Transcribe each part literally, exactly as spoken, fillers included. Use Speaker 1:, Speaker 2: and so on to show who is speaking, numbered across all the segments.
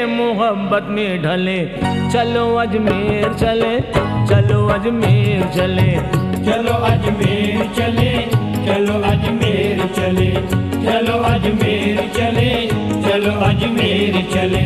Speaker 1: मोहब्बत में ढले। चलो अजमेर चले, चलो अजमेर चले,
Speaker 2: चलो अजमेर चले, चलो अजमेर चले, चलो अजमेर चले, चलो अजमेर चले।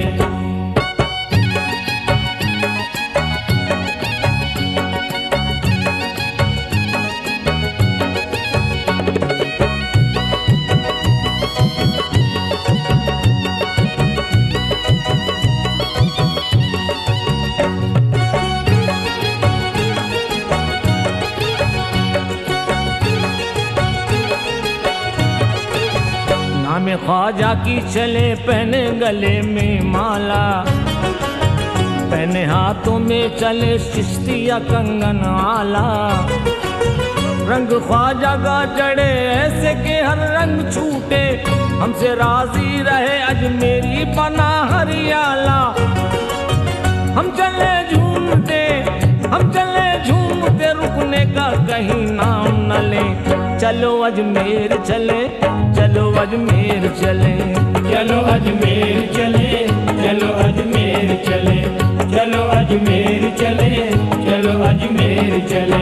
Speaker 1: नाम ख्वाजा की चले, पहने गले में माला, पहने हाथों में चले चिश्तिया कंगन आला। रंग ख्वाजा का चढ़े ऐसे के हर रंग छूटे, हमसे राजी रहे अजमेरी बना हरियाला। हम चले झूमते, हम चले झूमते, रुकने का कहीं नाम न ले। चलो अजमेर चले, चलो अजमेर चले,
Speaker 2: चलो अजमेर चले, चलो अजमेर चले, चलो अजमेर चले, चलो अजमेर चले।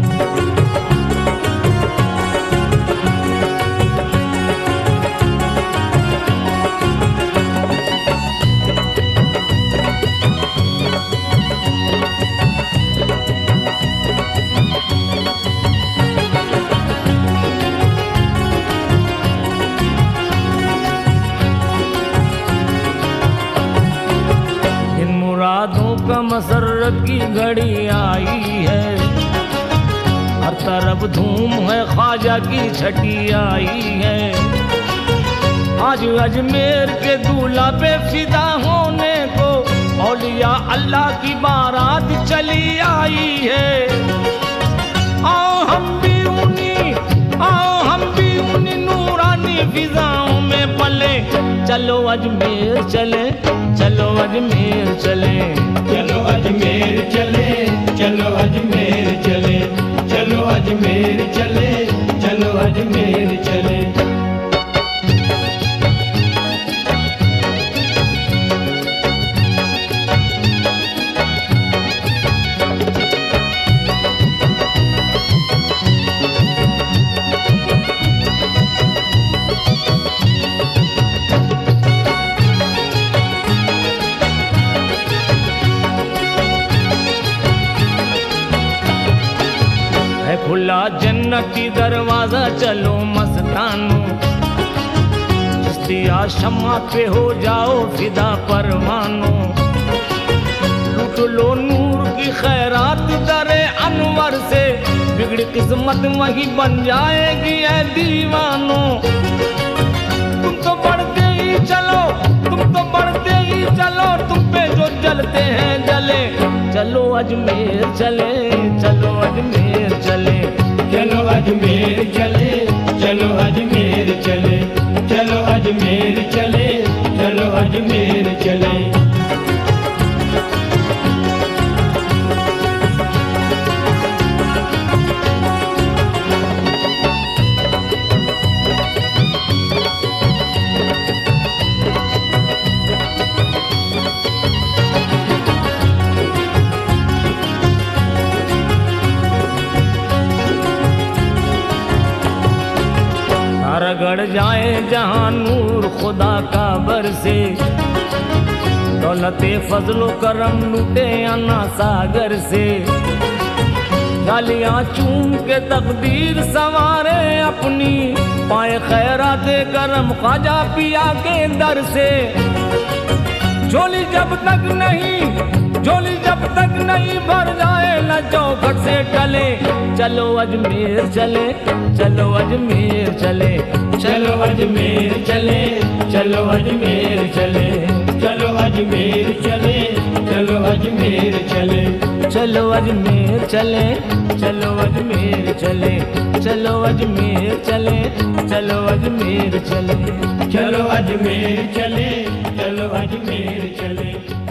Speaker 1: मुरादों का मसरत की घड़ी आई है, हर तरफ धूम है ख्वाजा की छठी आई है। आज अजमेर के दूल्हा पे फिदा होने को औलिया अल्लाह की बारात चली आई है। आओ हम भी उन्हीं, आओ हम भी उन्हीं नूरानी फिजाओं में पले। चलो अजमेर चले, चलो अजमेर चले,
Speaker 2: चलो अजमेर चले, चलो अजमेर चले, चलो अजमेर चले, चलो अजमेर चले।
Speaker 1: खुला जन्नती दरवाजा चलो मस्तानो, चिश्तिया शम्मा पे हो जाओ फिदा परवानो। लूट लो नूर की खैरात दरे अनवर से, बिगड़ी किस्मत वही बन जाएगी ऐ दीवानो। तुम तो बढ़ते ही चलो, तुम तो बढ़ते ही चलो, तुम पे जो जलते हैं जले। चलो अजमेर चले, चलो अजमेर चले,
Speaker 2: चलो अजमेर चले, चलो अजमेर चले, चलो अजमेर चले, चलो अजमेर चले।
Speaker 1: रगड़ जाए जहां नूर खुदा का बरसे, दौलते फजलो करम लूटे अन्ना सागर से। गालियां चूम के तकदीर संवारे अपनी, पाए खैरात करम ख्वाजा पिया के दर से। झोली जब तक नहीं, झोली जब तक नहीं भर जाए न चौखट से टले। चलो अजमेर चले, चलो अजमेर चले,
Speaker 2: चलो अजमेर चले, चलो अजमेर चले, चलो अजमेर चले, चलो अजमेर चले।
Speaker 1: चलो अजमेर चले, चलो अजमेर चले, चलो अजमेर चले, चलो अजमेर चले,
Speaker 2: चलो अजमेर चले, चलो अजमेर चले।